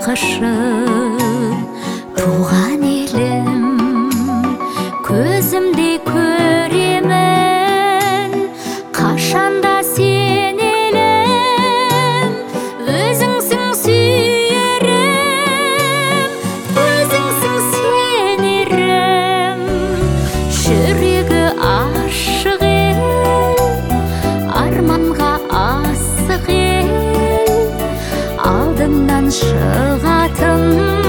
нағышы туған елім, көзімде көремін қашанда сен елім, өзіңсің сүйерім, өзіңсің сенерім. Жүрегі ашық ел, арманға асық ел, алдымнан шығатын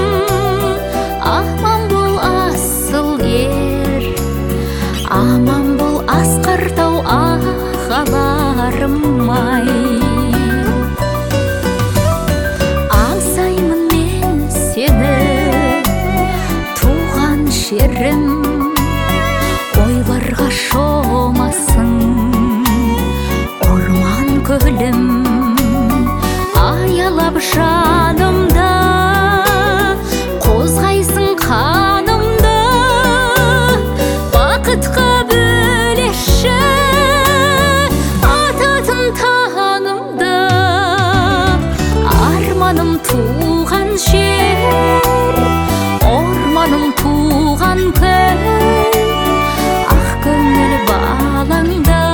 аман бол асыл ер, аман бол асқар тау ағаларым-ай. Аңсаймын мен сені туған жерім, ойларға шомасын орман көлім, аялап жанымда қозғайсың қанымды, бақытқа бөлеші ататын таңымды. Арманым туған жер, орманым туған көл, ақ көңіл балаңда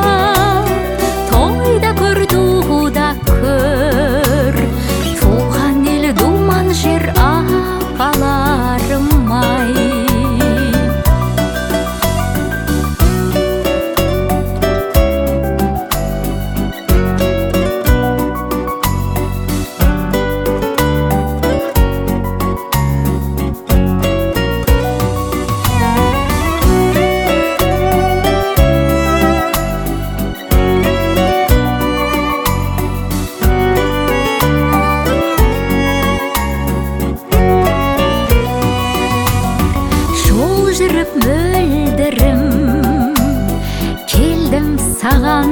тойда көр, туда көр, туған ел думан жер апаларым-ай. Жүріп мөлдірім келдім саған,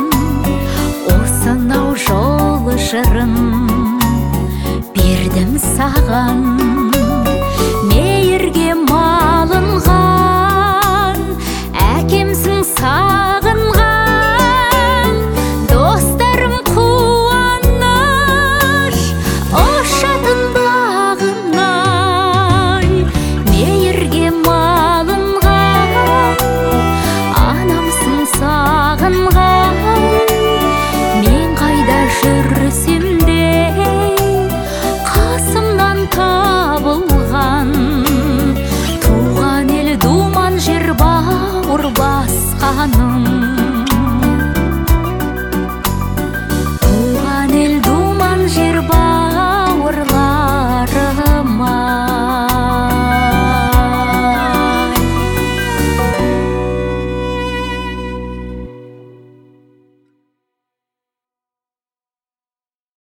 осынау жол жырын бердім саған. Мейірге малынған әкемсің сағынған, достарым қуаныш ұшатын бағынай. Мейірге сағынған, мен қайда жүрсем